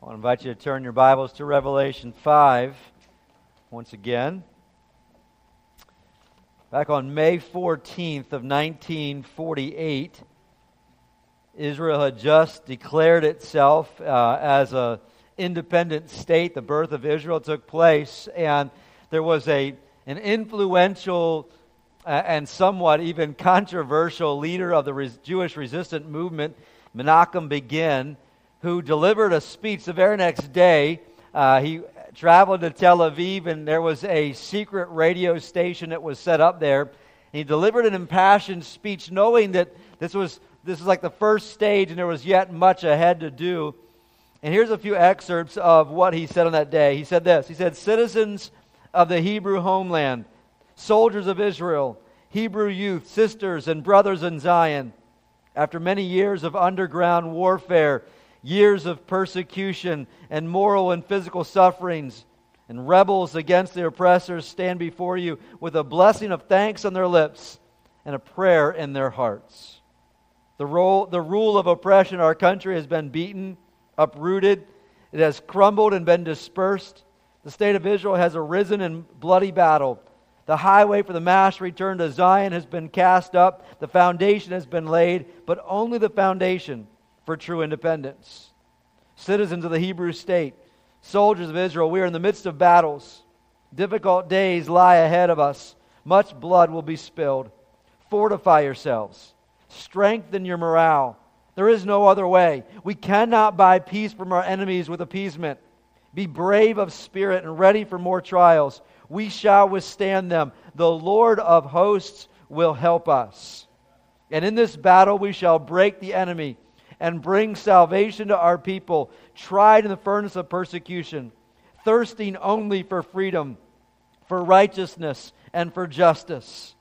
I want to invite you to turn your Bibles to Revelation 5 once again. Back on May 14th of 1948, Israel had just declared itself as an independent state. The birth of Israel took place, and there was an influential and somewhat even controversial leader of the Jewish resistance movement, Menachem Begin, who delivered a speech the very next day. He traveled to Tel Aviv, and there was a secret radio station that was set up there. He delivered an impassioned speech, knowing that this was like the first stage, and there was yet much ahead to do. And here's a few excerpts of what he said on that day. He said this. He said, "Citizens of the Hebrew homeland, soldiers of Israel, Hebrew youth, sisters and brothers in Zion, after many years of underground warfare, years of persecution and moral and physical sufferings, and rebels against the oppressors stand before you with a blessing of thanks on their lips and a prayer in their hearts. The rule of oppression in our country has been beaten, uprooted. It has crumbled and been dispersed. The state of Israel has arisen in bloody battle. The highway for the mass return to Zion has been cast up. The foundation has been laid, but only the foundation for true independence. Citizens of the Hebrew state, soldiers of Israel, we are in the midst of battles. Difficult days lie ahead of us. Much blood will be spilled. Fortify yourselves. Strengthen your morale. There is no other way. We cannot buy peace from our enemies with appeasement. Be brave of spirit and ready for more trials. We shall withstand them. The Lord of hosts will help us. And in this battle we shall break the enemy and bring salvation to our people, tried in the furnace of persecution, thirsting only for freedom, for righteousness, and for justice.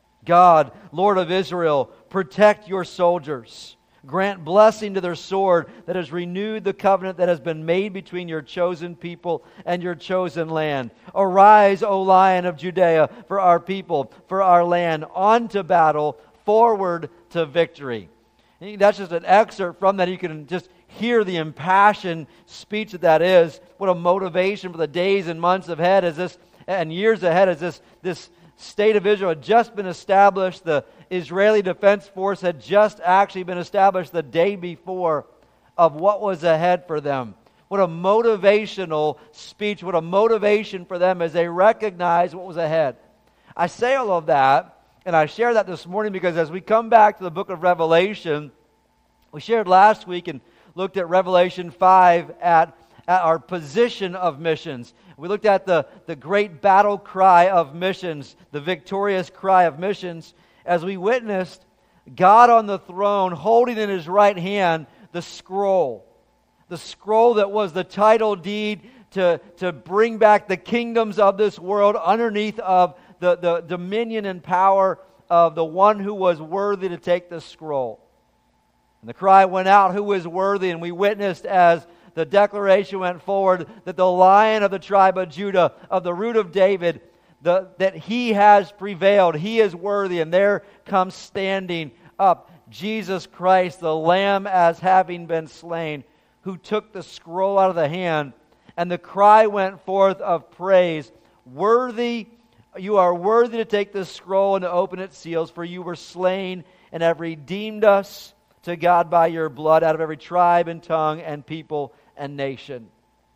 God, Lord of Israel, protect your soldiers. Grant blessing to their sword that has renewed the covenant that has been made between your chosen people and your chosen land. Arise, O Lion of Judea, for our people, for our land, on to battle, forward to victory." That's just an excerpt from that. You can just hear the impassioned speech that is. What a motivation for the days and months ahead as this, and years ahead as this state of Israel had just been established. The Israeli Defense Force had just actually been established the day before of what was ahead for them. What a motivational speech. What a motivation for them as they recognized what was ahead. I say all of that, and I share that this morning because as we come back to the book of Revelation, we shared last week and looked at Revelation 5 at our position of missions. We looked at the great battle cry of missions, the victorious cry of missions, as we witnessed God on the throne holding in His right hand the scroll that was the title deed to bring back the kingdoms of this world underneath of the dominion and power of the one who was worthy to take the scroll. And the cry went out, "Who is worthy?" And we witnessed as the declaration went forward that the Lion of the tribe of Judah, of the root of David, that He has prevailed. He is worthy. And there comes standing up Jesus Christ, the Lamb as having been slain, who took the scroll out of the hand. And the cry went forth of praise, "Worthy, you are worthy to take this scroll and to open its seals, for you were slain and have redeemed us to God by your blood out of every tribe and tongue and people and nation."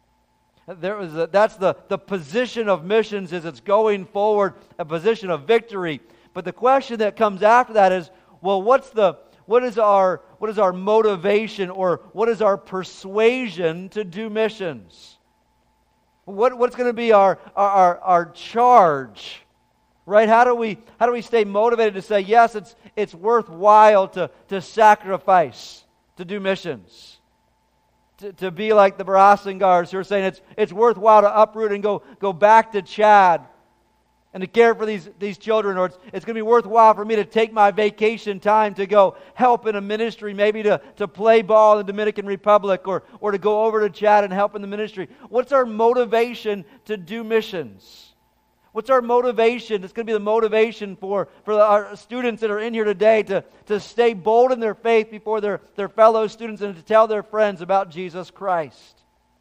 That's the position of missions, is it's going forward, a position of victory. But the question that comes after that is, well, what is our motivation, or what is our persuasion to do missions? What's going to be our charge, right? How do we stay motivated to say, yes, it's worthwhile to sacrifice, to do missions, to be like the Barasangars who are saying it's worthwhile to uproot and go back to Chad and to care for these children, or it's going to be worthwhile for me to take my vacation time to go help in a ministry, maybe to play ball in the Dominican Republic, or to go over to Chad and help in the ministry. What's our motivation to do missions? What's our motivation? It's going to be the motivation for our students that are in here today to stay bold in their faith before their fellow students and to tell their friends about Jesus Christ.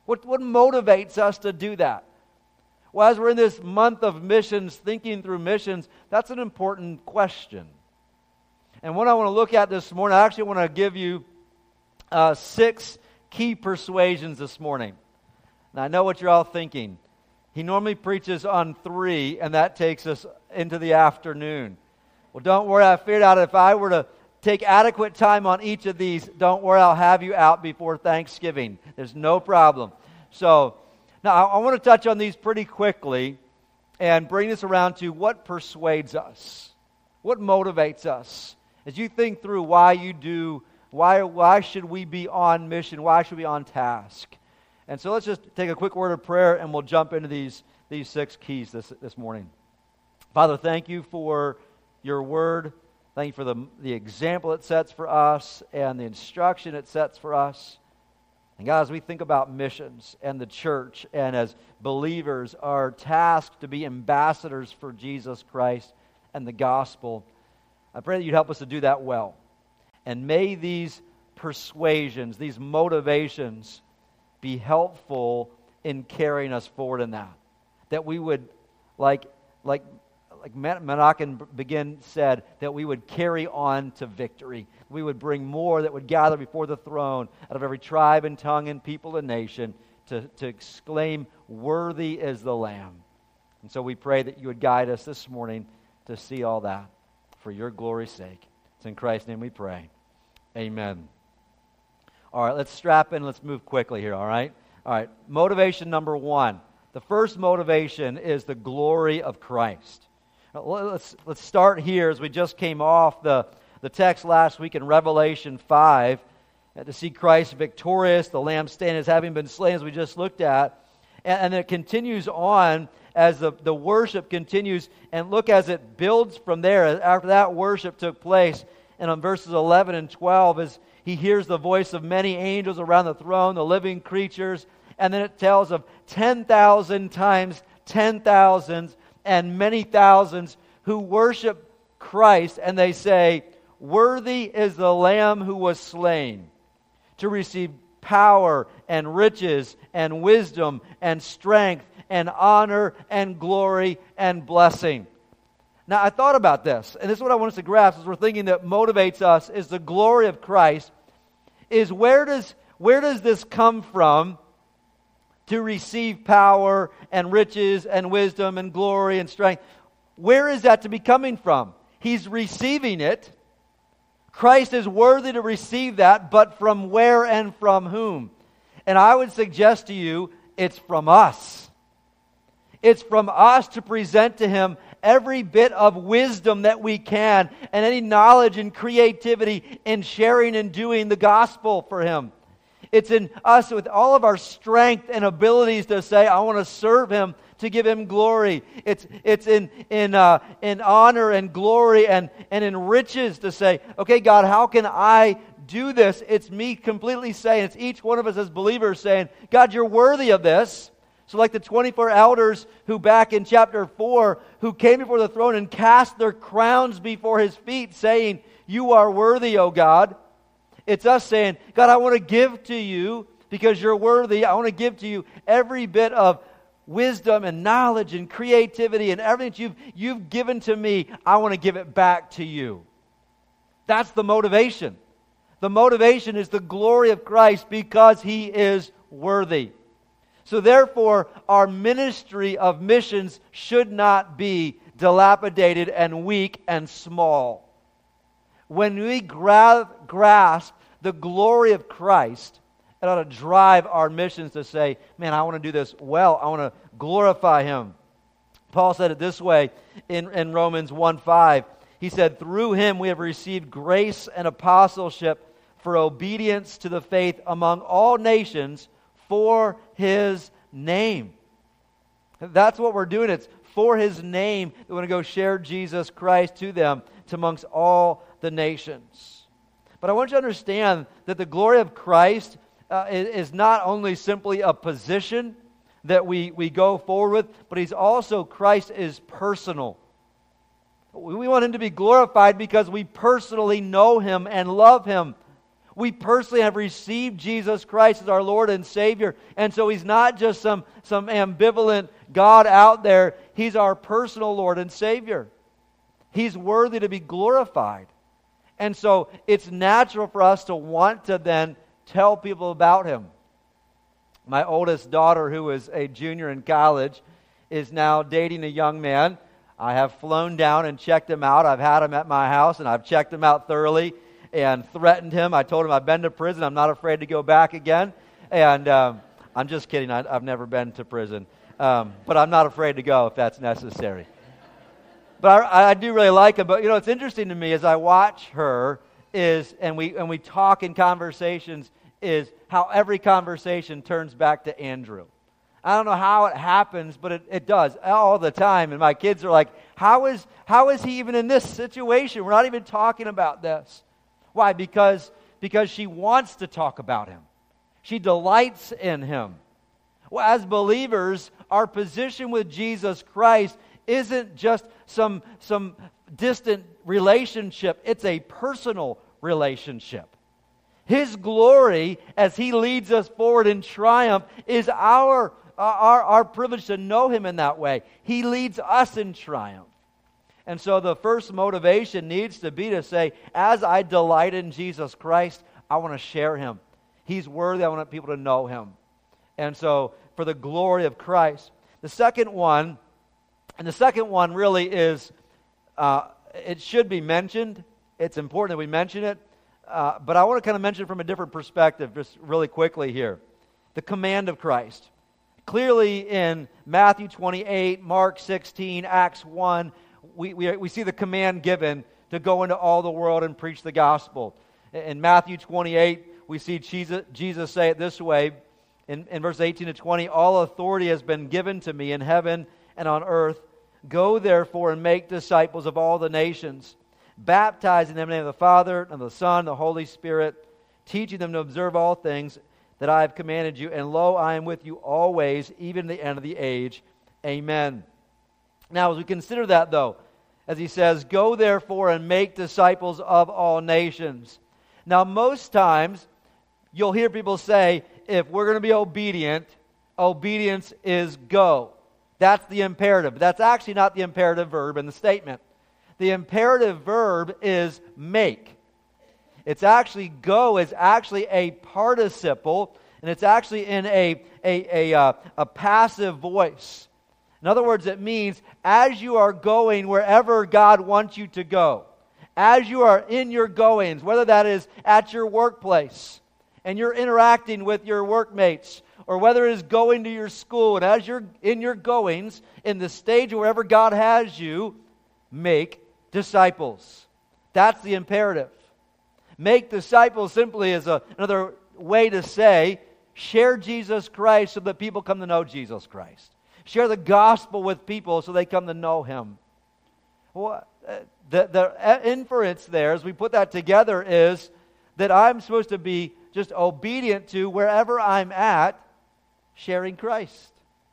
What motivates us to do that? Well, as we're in this month of missions, thinking through missions, that's an important question. And what I want to look at this morning, I actually want to give you 6 key persuasions this morning. Now, I know what you're all thinking. He normally preaches on 3, and that takes us into the afternoon. Well, don't worry. I figured out if I were to take adequate time on each of these, don't worry, I'll have you out before Thanksgiving. There's no problem. So, now I want to touch on these pretty quickly and bring this around to what persuades us. What motivates us? As you think through why should we be on mission? Why should we be on task? And so let's just take a quick word of prayer and we'll jump into these 6 keys this morning. Father, thank you for your word. Thank you for the example it sets for us and the instruction it sets for us. And God, as we think about missions and the church and as believers are tasked to be ambassadors for Jesus Christ and the gospel, I pray that you'd help us to do that well. And may these persuasions, these motivations be helpful in carrying us forward in that. That we would, like Menachem Begin said, that we would carry on to victory. We would bring more that would gather before the throne out of every tribe and tongue and people and nation to exclaim, worthy is the Lamb. And so we pray that you would guide us this morning to see all that for your glory's sake. It's in Christ's name we pray. Amen. All right, let's strap in. Let's move quickly here, all right? All right, motivation number 1. The first motivation is the glory of Christ. Let's start here as we just came off the text last week in Revelation 5 to see Christ victorious, the Lamb standing as having been slain, as we just looked at. And then it continues on as the worship continues. And look as it builds from there. After that worship took place, and on verses 11 and 12, as he hears the voice of many angels around the throne, the living creatures, and then it tells of 10,000 times 10,000s and many thousands who worship Christ, and they say, worthy is the Lamb who was slain to receive power and riches and wisdom and strength and honor and glory and blessing. Now, I thought about this, and this is what I want us to grasp as we're thinking that motivates us is the glory of Christ, is where does this come from to receive power and riches and wisdom and glory and strength? Where is that to be coming from? He's receiving it. Christ is worthy to receive that, but from where and from whom? And I would suggest to you, it's from us. It's from us to present to Him every bit of wisdom that we can and any knowledge and creativity in sharing and doing the gospel for Him. It's in us with all of our strength and abilities to say, I want to serve Him, to give Him glory. It's in honor and glory and in riches to say, okay, God, how can I do this? It's me completely saying, it's each one of us as believers saying, God, you're worthy of this. So like the 24 elders who back in chapter 4, who came before the throne and cast their crowns before His feet, saying, you are worthy, O God. It's us saying, God, I want to give to you because you're worthy. I want to give to you every bit of wisdom and knowledge and creativity and everything that you've given to me. I want to give it back to you. That's the motivation. The motivation is the glory of Christ because He is worthy. So therefore, our ministry of missions should not be dilapidated and weak and small. When we grasp the glory of Christ, it ought to drive our missions to say, man, I want to do this well. I want to glorify Him. Paul said it this way in Romans 1:5. He said, through Him we have received grace and apostleship for obedience to the faith among all nations for His name. That's what we're doing. It's for His name that we want to go share Jesus Christ to them, to amongst all the nations. But I want you to understand that the glory of Christ is not only simply a position that we go forward with, but He's also, Christ is personal. We want Him to be glorified because we personally know Him and love Him. We personally have received Jesus Christ as our Lord and Savior. And so He's not just some ambivalent God out there. He's our personal Lord and Savior. He's worthy to be glorified. And so it's natural for us to want to then tell people about Him. My oldest daughter, who is a junior in college, is now dating a young man. I have flown down and checked him out. I've had him at my house, and I've checked him out thoroughly and threatened him. I told him I've been to prison. I'm not afraid to go back again. And I'm just kidding. I've never been to prison. But I'm not afraid to go if that's necessary. But I do really like him. But, you know, it's interesting to me as I watch her and we talk in conversations is how every conversation turns back to Andrew. I don't know how it happens, but it does all the time. And my kids are like, how is he even in this situation? We're not even talking about this. Why? Because she wants to talk about Him. She delights in Him. Well, as believers, our position with Jesus Christ isn't just some distant relationship. It's a personal relationship. His glory, as He leads us forward in triumph, is our privilege to know Him in that way. He leads us in triumph. And so the first motivation needs to be to say, as I delight in Jesus Christ, I want to share Him. He's worthy. I want people to know Him. And so for the glory of Christ. The second one really is, it should be mentioned. It's important that we mention it. But I want to kind of mention it from a different perspective, just really quickly here. The command of Christ. Clearly in Matthew 28, Mark 16, Acts 1, we see the command given to go into all the world and preach the gospel. In Matthew 28, we see Jesus say it this way, in verse 18 to 20, all authority has been given to me in heaven and on earth. Go therefore and make disciples of all the nations, baptizing them in the name of the Father, and of the Son, and the Holy Spirit, teaching them to observe all things that I have commanded you. And lo, I am with you always, even to the end of the age. Amen. Now, as we consider that, though, as he says, go therefore and make disciples of all nations. Now, most times, you'll hear people say, if we're going to be obedient, obedience is go. That's the imperative. That's actually not the imperative verb in the statement. The imperative verb is make. It's actually go is actually a participle, and it's actually in a passive voice. In other words, it means as you are going wherever God wants you to go, as you are in your goings, whether that is at your workplace and you're interacting with your workmates, or whether it is going to your school, and as you're in your goings, in the stage wherever God has you, make disciples. That's the imperative. Make disciples simply is another way to say, share Jesus Christ so that people come to know Jesus Christ. Share the gospel with people so they come to know Him. Well, the inference there, as we put that together, is that I'm supposed to be just obedient to wherever I'm at, sharing Christ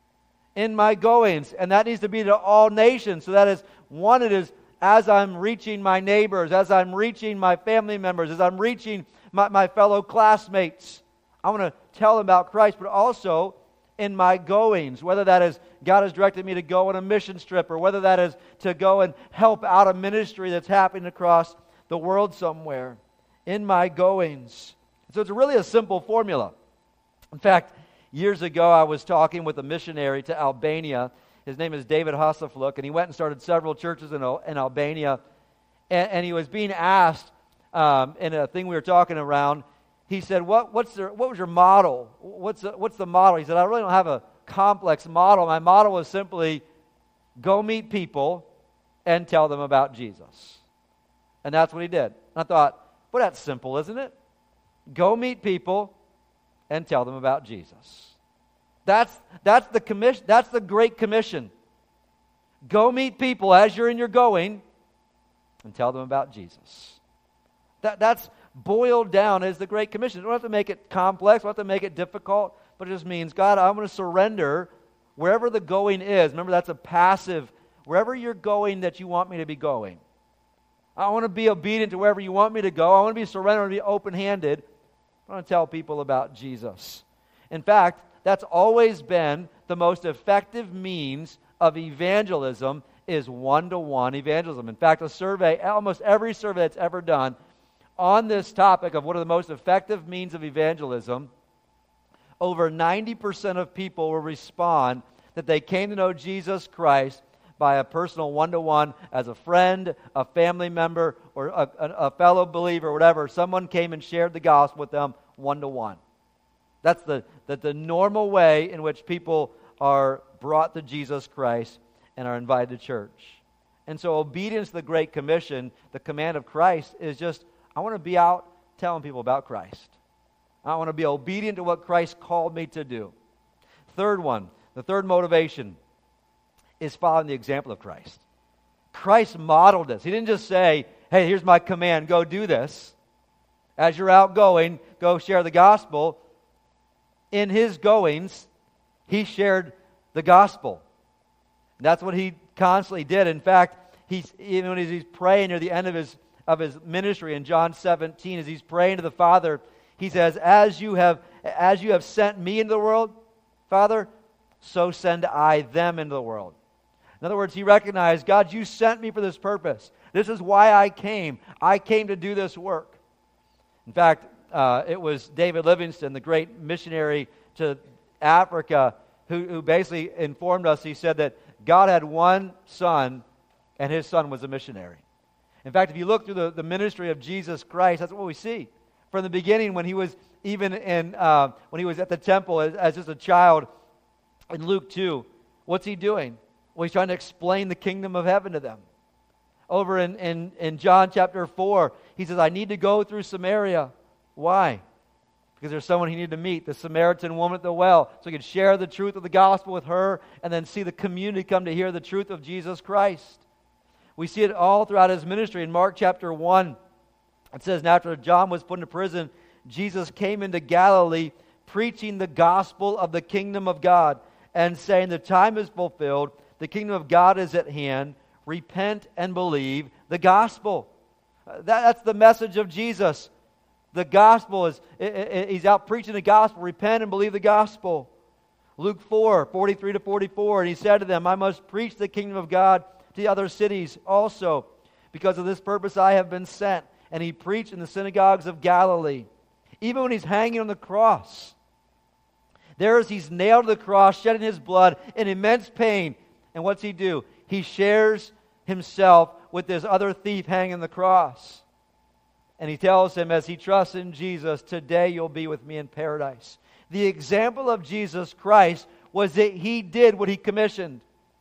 in my goings. And that needs to be to all nations. So that is, one, it is as I'm reaching my neighbors, as I'm reaching my family members, as I'm reaching my fellow classmates. I want to tell them about Christ, but also in my goings, whether that is God has directed me to go on a mission trip, or whether that is to go and help out a ministry that's happening across the world somewhere. In my goings. So it's really a simple formula. In fact, years ago I was talking with a missionary to Albania. His name is David Hasselfluk, and he went and started several churches in Albania. And he was being asked in a thing we were talking around, he said, what was your model? What's the model? He said, I really don't have a complex model. My model was simply go meet people and tell them about Jesus. And that's what he did. And I thought, well, that's simple, isn't it? Go meet people and tell them about Jesus. That's the commission. That's the Great Commission. Go meet people as you're in your going and tell them about Jesus. That's boiled down as the Great Commission. You don't have to make it complex. You don't have to make it difficult. But it just means, God, I'm going to surrender wherever the going is. Remember, that's a passive. Wherever you're going that you want me to be going. I want to be obedient to wherever you want me to go. I want to be surrendered. I want to be open-handed. I want to tell people about Jesus. In fact, that's always been the most effective means of evangelism is one-to-one evangelism. In fact, a survey, almost every survey that's ever done on this topic of what are the most effective means of evangelism, over 90% of people will respond that they came to know Jesus Christ by a personal one-to-one as a friend, a family member, or a fellow believer, or whatever. Someone came and shared the gospel with them one-to-one. That's the normal way in which people are brought to Jesus Christ and are invited to church. And so obedience to the Great Commission, the command of Christ, is just, I want to be out telling people about Christ. I want to be obedient to what Christ called me to do. Third one, the third motivation is following the example of Christ. Christ modeled this. He didn't just say, hey, here's my command, go do this. As you're out going, go share the gospel. In his goings, he shared the gospel. And that's what he constantly did. In fact, even when he's praying near the end of his ministry in John 17, as he's praying to the Father, he says, as you have sent me into the world, Father, so send I them into the world. In other words, he recognized, God, you sent me for this purpose. This is why I came. I came to do this work. In fact, it was David Livingstone, the great missionary to Africa, who basically informed us. He said that God had one son, and his son was a missionary. In fact, if you look through the ministry of Jesus Christ, that's what we see. From the beginning, when he was even when he was at the temple as just a child, in Luke 2, what's he doing? Well, he's trying to explain the kingdom of heaven to them. Over in John chapter 4, he says, I need to go through Samaria. Why? Because there's someone he needed to meet, the Samaritan woman at the well, so he could share the truth of the gospel with her and then see the community come to hear the truth of Jesus Christ. We see it all throughout his ministry. In Mark chapter 1, it says, and after John was put into prison, Jesus came into Galilee preaching the gospel of the kingdom of God and saying, the time is fulfilled, the kingdom of God is at hand, repent and believe the gospel. That's the message of Jesus. The gospel is, he's out preaching the gospel, repent and believe the gospel. Luke 4, 43 to 44, and he said to them, I must preach the kingdom of God to the other cities also, because of this purpose I have been sent. And he preached in the synagogues of Galilee. Even when he's hanging on the cross, there as he's nailed to the cross, shedding his blood in immense pain. And what's he do? He shares himself with this other thief hanging on the cross. And he tells him, as he trusts in Jesus, today you'll be with me in paradise. The example of Jesus Christ was that he did what he commissioned.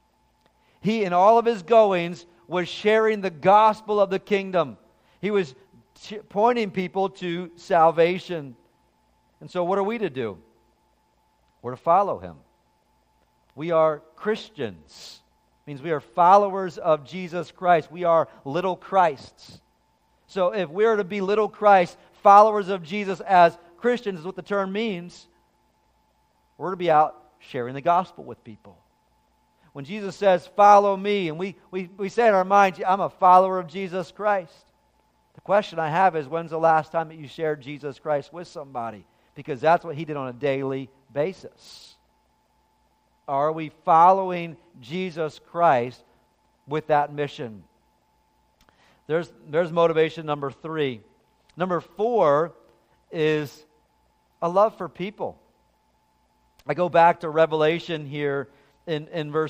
He, in all of his goings, was sharing the gospel of the kingdom. He was pointing people to salvation. And so what are we to do? We're to follow him. We are Christians. It means we are followers of Jesus Christ. We are little Christs. So if we're to be little Christ, followers of Jesus as Christians is what the term means, we're to be out sharing the gospel with people. When Jesus says, follow me, and we say in our minds, I'm a follower of Jesus Christ. The question I have is, when's the last time that you shared Jesus Christ with somebody? Because that's what he did on a daily basis. Are we following Jesus Christ with that mission? There's motivation number 3. Number 4 is a love for people. I go back to Revelation here in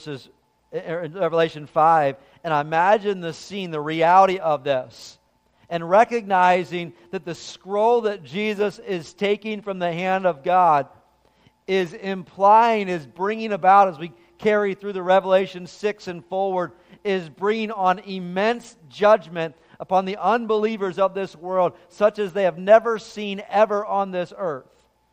Revelation 5, and I imagine the scene, the reality of this, and recognizing that the scroll that Jesus is taking from the hand of God is implying, is bringing about, as we carry through the Revelation 6 and forward, is bringing on immense judgment upon the unbelievers of this world, such as they have never seen ever on this earth.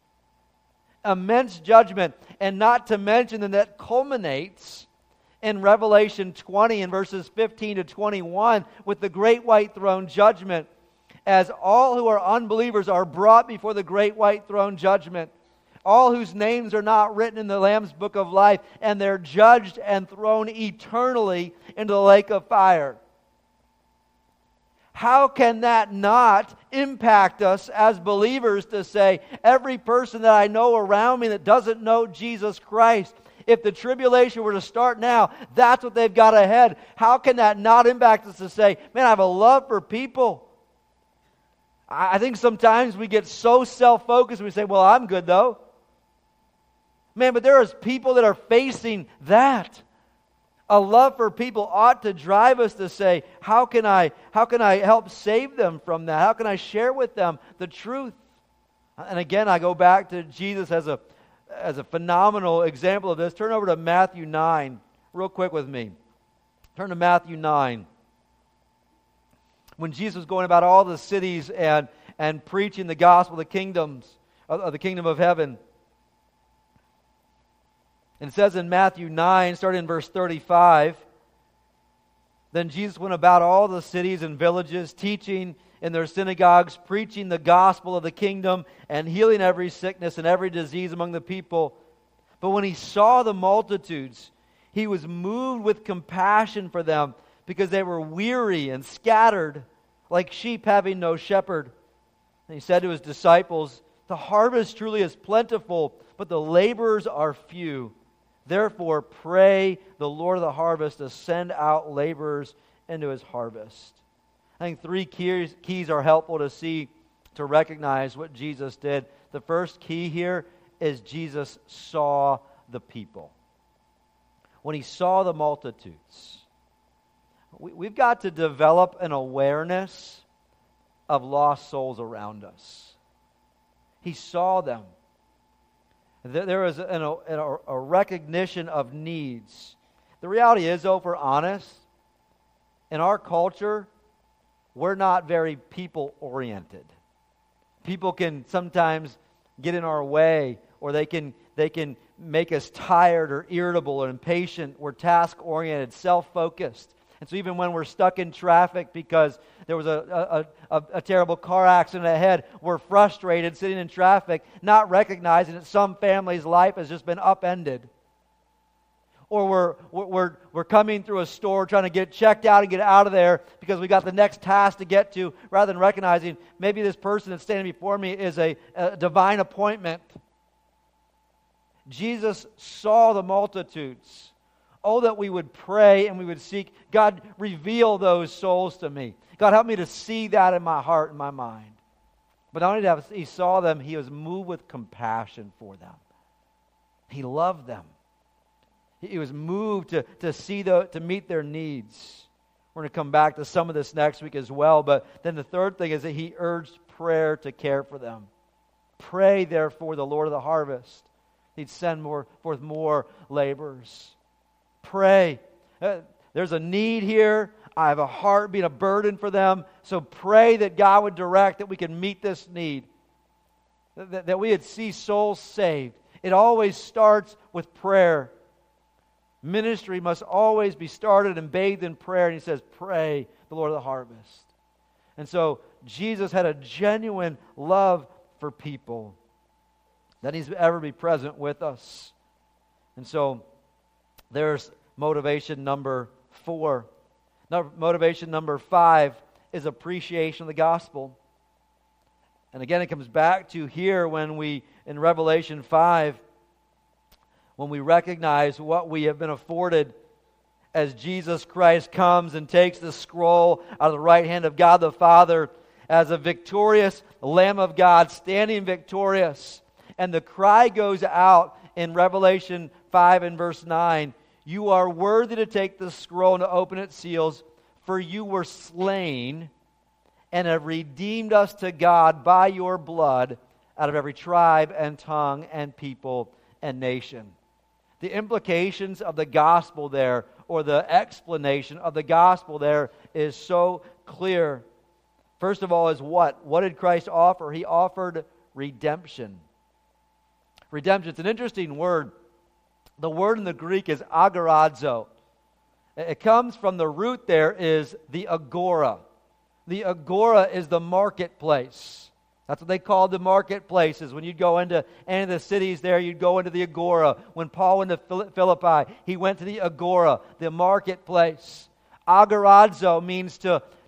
Immense judgment, and not to mention that culminates in Revelation 20 and verses 15 to 21 with the great white throne judgment, as all who are unbelievers are brought before the great white throne judgment, all whose names are not written in the Lamb's book of life, and they're judged and thrown eternally into the lake of fire. how can that not impact us as believers to say, every person that I know around me that doesn't know Jesus Christ, if the tribulation were to start now, that's what they've got ahead. How can that not impact us to say, man, I have a love for people? I think sometimes we get so self-focused, we say, well, I'm good though. Man, but there is people that are facing that. A love for people ought to drive us to say, how can I help save them from that? How can I share with them the truth? And again, I go back to Jesus as a phenomenal example of this. Turn over to Matthew 9 real quick with me. Turn to Matthew 9. When Jesus was going about all the cities and preaching the gospel of the kingdom of heaven. And it says in Matthew 9, starting in verse 35, then Jesus went about all the cities and villages, teaching in their synagogues, preaching the gospel of the kingdom, and healing every sickness and every disease among the people. But when he saw the multitudes, he was moved with compassion for them, because they were weary and scattered, like sheep having no shepherd. And he said to his disciples, the harvest truly is plentiful, but the laborers are few. Therefore, pray the Lord of the harvest to send out laborers into his harvest. I think three keys are helpful to see, to recognize what Jesus did. The first key here is Jesus saw the people. When he saw the multitudes, we've got to develop an awareness of lost souls around us. He saw them. There is a recognition of needs. The reality is, though, if we're honest, in our culture, we're not very people-oriented. People can sometimes get in our way, or they can make us tired or irritable or impatient. We're task-oriented, self-focused. And so even when we're stuck in traffic because there was a terrible car accident ahead, we're frustrated sitting in traffic, not recognizing that some family's life has just been upended. Or we're coming through a store trying to get checked out and get out of there because we got the next task to get to, rather than recognizing maybe this person that's standing before me is a divine appointment. Jesus saw the multitudes. Oh, that we would pray and we would seek, God, reveal those souls to me. God, help me to see that in my heart and my mind. But not only that, he saw them, he was moved with compassion for them. He loved them. He was moved to meet their needs. We're going to come back to some of this next week as well. But then the third thing is that he urged prayer to care for them. Pray, therefore, the Lord of the harvest. He'd send forth more laborers. Pray. There's a need here. I have a heart being a burden for them. So pray that God would direct that we can meet this need. That we would see souls saved. It always starts with prayer. Ministry must always be started and bathed in prayer. And he says, pray the Lord of the harvest. And so Jesus had a genuine love for people. That needs to ever be present with us. And so there's motivation number 4. Now, motivation number 5 is appreciation of the gospel. And again, it comes back to here when we, in Revelation 5, when we recognize what we have been afforded as Jesus Christ comes and takes the scroll out of the right hand of God the Father as a victorious Lamb of God, standing victorious. And the cry goes out in Revelation 5 and verse 9, you are worthy to take the scroll and to open its seals, for you were slain and have redeemed us to God by your blood out of every tribe and tongue and people and nation. The implications of the gospel there, or the explanation of the gospel there, is so clear. First of all is what? What did Christ offer? He offered redemption. Redemption, it's an interesting word. The word in the Greek is agorazo. It comes from the root there is the agora. The agora is the marketplace. That's what they called the marketplaces. When you'd go into any of the cities there, you'd go into the agora. When Paul went to Philippi, he went to the agora, the marketplace. Agorazo means to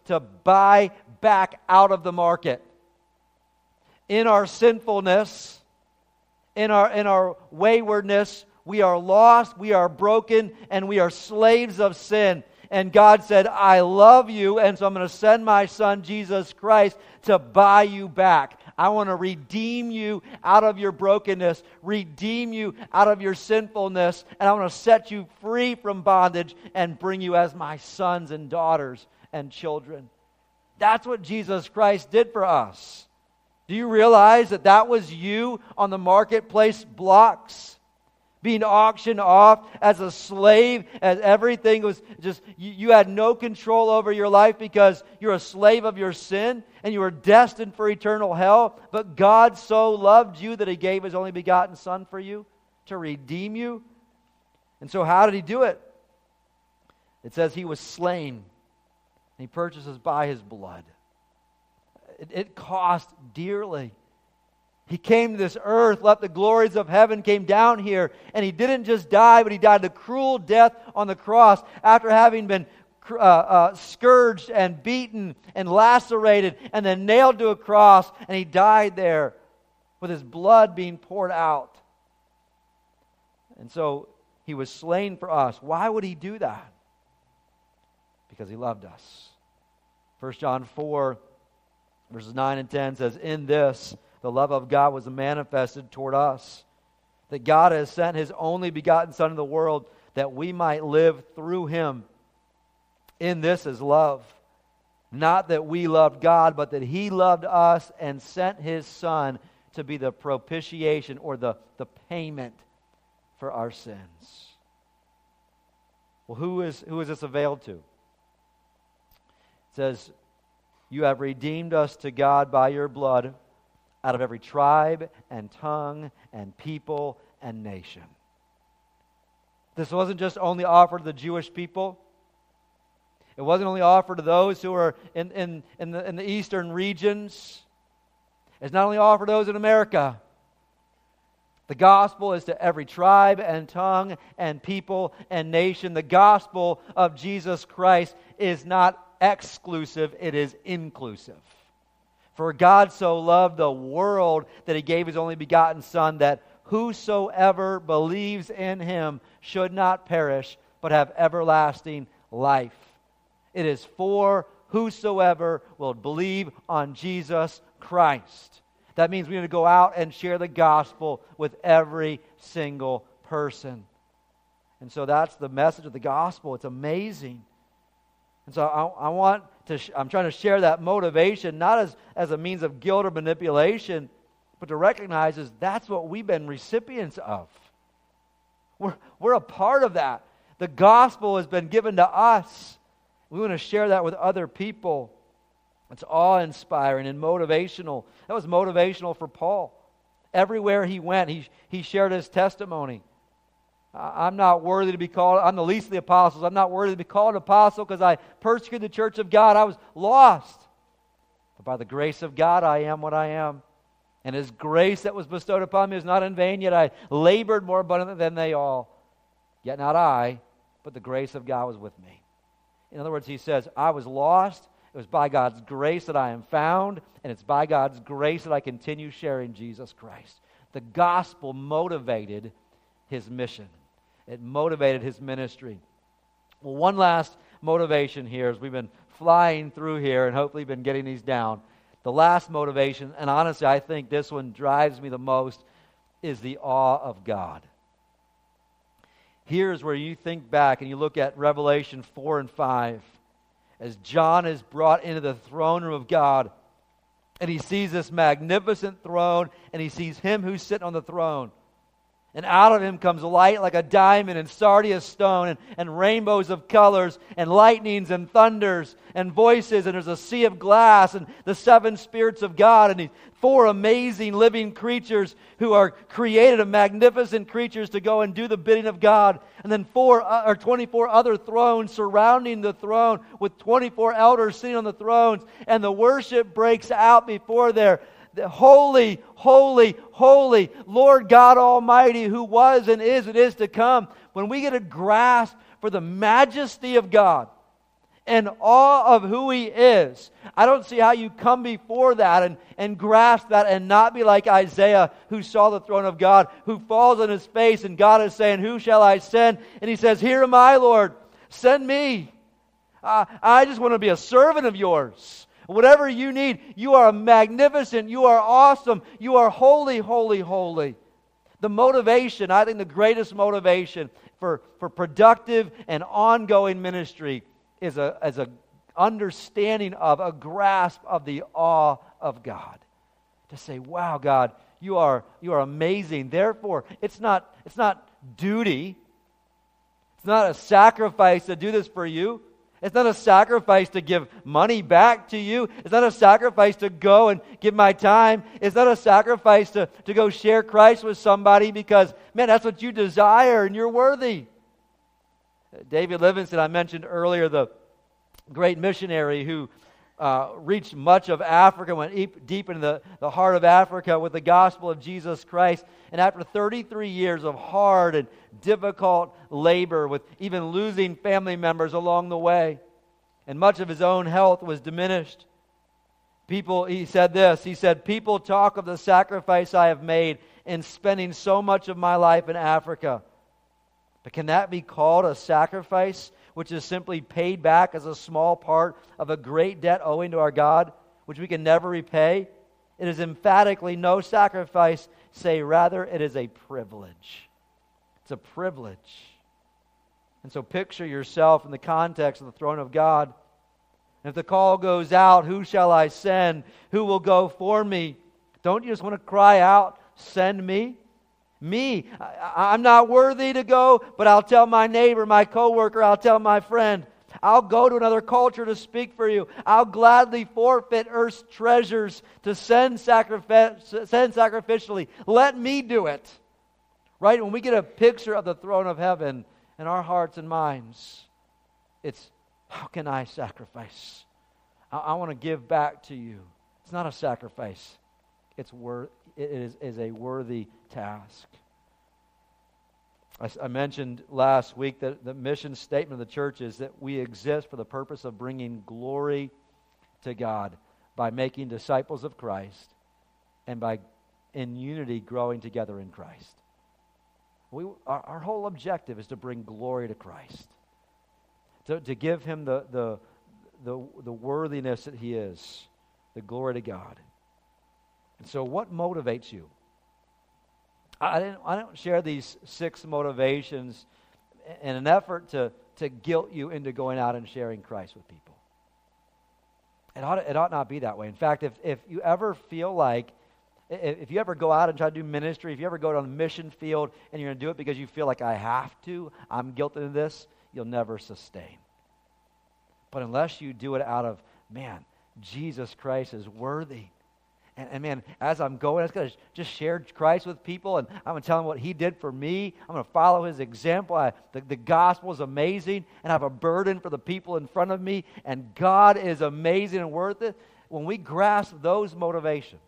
to buy back out of the market. In our sinfulness, in our waywardness, we are lost, we are broken, and we are slaves of sin. And God said, I love you, and so I'm going to send my Son, Jesus Christ, to buy you back. I want to redeem you out of your brokenness, redeem you out of your sinfulness, and I want to set you free from bondage and bring you as my sons and daughters and children. That's what Jesus Christ did for us. Do you realize that that was you on the marketplace blocks? Being auctioned off as a slave, as everything was just, you had no control over your life because you're a slave of your sin and you were destined for eternal hell. But God so loved you that He gave His only begotten Son for you to redeem you. And so how did He do it? It says He was slain and He purchased us by His blood. It cost dearly. He came to this earth, left the glories of heaven, came down here, and He didn't just die, but He died a cruel death on the cross after having been scourged and beaten and lacerated and then nailed to a cross, and He died there with His blood being poured out. And so He was slain for us. Why would He do that? Because He loved us. 1 John 4, verses 9 and 10 says, in this, the love of God was manifested toward us, that God has sent His only begotten Son in the world that we might live through Him. In this is love. Not that we loved God, but that He loved us and sent His Son to be the propitiation or the payment for our sins. Well, who is this availed to? It says, you have redeemed us to God by your blood, out of every tribe and tongue and people and nation. This wasn't just only offered to the Jewish people. It wasn't only offered to those who were in the eastern regions. It's not only offered to those in America. The gospel is to every tribe and tongue and people and nation. The gospel of Jesus Christ is not exclusive, it is inclusive. For God so loved the world that He gave His only begotten Son, that whosoever believes in Him should not perish, but have everlasting life. It is for whosoever will believe on Jesus Christ. That means we need to go out and share the gospel with every single person. And so that's the message of the gospel. It's amazing. And so I'm trying to share that motivation, not as a means of guilt or manipulation, but to recognize that's what we've been recipients of. We're a part of that. The gospel has been given to us. We want to share that with other people. It's awe-inspiring and motivational. That was motivational for Paul. Everywhere he went, he shared his testimony. I'm not worthy to be called, I'm the least of the apostles. I'm not worthy to be called an apostle because I persecuted the church of God. I was lost. But by the grace of God, I am what I am. And His grace that was bestowed upon me is not in vain, yet I labored more abundantly than they all. Yet not I, but the grace of God was with me. In other words, he says, I was lost. It was by God's grace that I am found, and it's by God's grace that I continue sharing Jesus Christ. The gospel motivated His mission. It motivated His ministry. Well, one last motivation here as we've been flying through here and hopefully been getting these down. The last motivation, and honestly I think this one drives me the most, is the awe of God. Here's where you think back and you look at Revelation 4 and 5. As John is brought into the throne room of God, and he sees this magnificent throne, and he sees Him who's sitting on the throne. And out of Him comes light like a diamond and sardius stone and rainbows of colors and lightnings and thunders and voices. And there's a sea of glass and the seven spirits of God and these four amazing living creatures who are created of magnificent creatures to go and do the bidding of God. And then 24 other thrones surrounding the throne with 24 elders sitting on the thrones. And the worship breaks out before there. The holy, holy, holy Lord God Almighty, who was and is to come. When we get a grasp for the majesty of God in awe of who He is. I don't see how you come before that and grasp that and not be like Isaiah, who saw the throne of God, who falls on his face, and God is saying, who shall I send? And he says, here am I, Lord. Send me. I just want to be a servant of yours. Whatever you need, you are magnificent, you are awesome, you are holy, holy, holy. The motivation, I think the greatest motivation for productive and ongoing ministry is a understanding of, a grasp of the awe of God. To say, wow, God, you are amazing. Therefore, it's not duty. It's not a sacrifice to do this for you. It's not a sacrifice to give money back to you. It's not a sacrifice to go and give my time. It's not a sacrifice to go share Christ with somebody because, man, that's what you desire and you're worthy. David Livingstone, I mentioned earlier, the great missionary who reached much of Africa, went deep into the heart of Africa with the gospel of Jesus Christ. And after 33 years of hard and difficult labor, with even losing family members along the way, and much of his own health was diminished, he said this, he said, people talk of the sacrifice I have made in spending so much of my life in Africa. But can that be called a sacrifice, which is simply paid back as a small part of a great debt owing to our God, which we can never repay? It is emphatically no sacrifice. Say, rather, it is a privilege. It's a privilege. And so picture yourself in the context of the throne of God. And if the call goes out, who shall I send? Who will go for me? Don't you just want to cry out, send me? Me. I'm not worthy to go, but I'll tell my neighbor, my coworker, I'll tell my friend. I'll go to another culture to speak for you. I'll gladly forfeit earth's treasures to send sacrificially. Let me do it. Right? When we get a picture of the throne of heaven in our hearts and minds, it's, how can I sacrifice? I want to give back to you. It's not a sacrifice. It is a worthy task. I mentioned last week that the mission statement of the church is that we exist for the purpose of bringing glory to God by making disciples of Christ and by, in unity, growing together in Christ. Our whole objective is to bring glory to Christ, to give Him the worthiness that He is, the glory to God. And so what motivates you? I don't share these 6 motivations in an effort to guilt you into going out and sharing Christ with people. It ought not be that way. In fact, if you ever feel like, if you ever go out and try to do ministry, if you ever go on the mission field and you're going to do it because you feel like I have to, I'm guilty of this, you'll never sustain. But unless you do it out of, man, Jesus Christ is worthy. And man, as I'm going, I was going to just share Christ with people, and I'm going to tell them what He did for me. I'm going to follow His example. The gospel is amazing, and I have a burden for the people in front of me, and God is amazing and worth it. When we grasp those motivations,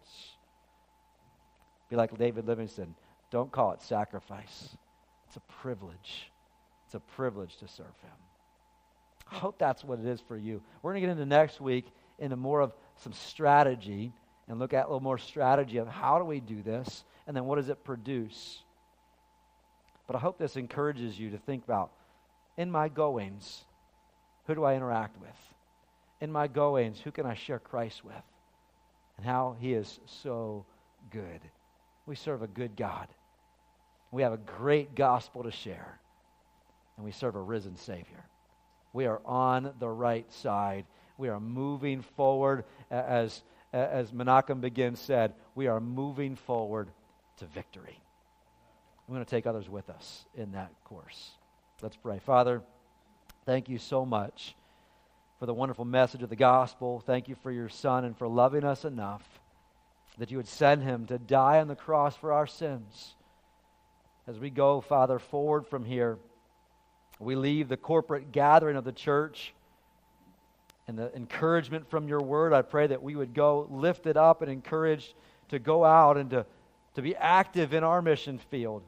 be like David Livingstone, don't call it sacrifice. It's a privilege. It's a privilege to serve Him. I hope that's what it is for you. We're going to get into next week into more of some strategy and look at a little more strategy of how do we do this, and then what does it produce. But I hope this encourages you to think about, in my goings, who do I interact with? In my goings, who can I share Christ with? And how He is so good. We serve a good God. We have a great gospel to share. And we serve a risen Savior. We are on the right side. We are moving forward as Menachem Begin said, we are moving forward to victory. I'm going to take others with us in that course. Let's pray. Father, thank you so much for the wonderful message of the gospel. Thank you for your Son and for loving us enough that you would send Him to die on the cross for our sins. As we go, Father, forward from here, we leave the corporate gathering of the church and the encouragement from your word. I pray that we would go lifted up and encouraged to go out and to be active in our mission field.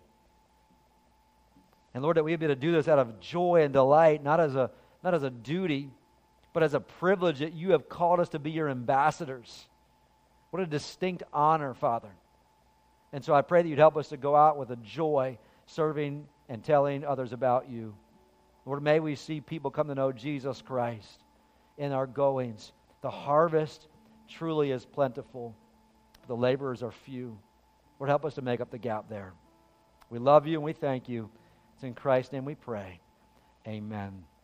And Lord, that we would be able to do this out of joy and delight, not as a duty, but as a privilege that you have called us to be your ambassadors. What a distinct honor, Father. And so I pray that you'd help us to go out with a joy, serving and telling others about you. Lord, may we see people come to know Jesus Christ in our goings. The harvest truly is plentiful. The laborers are few. Lord, help us to make up the gap there. We love you and we thank you. It's in Christ's name we pray. Amen.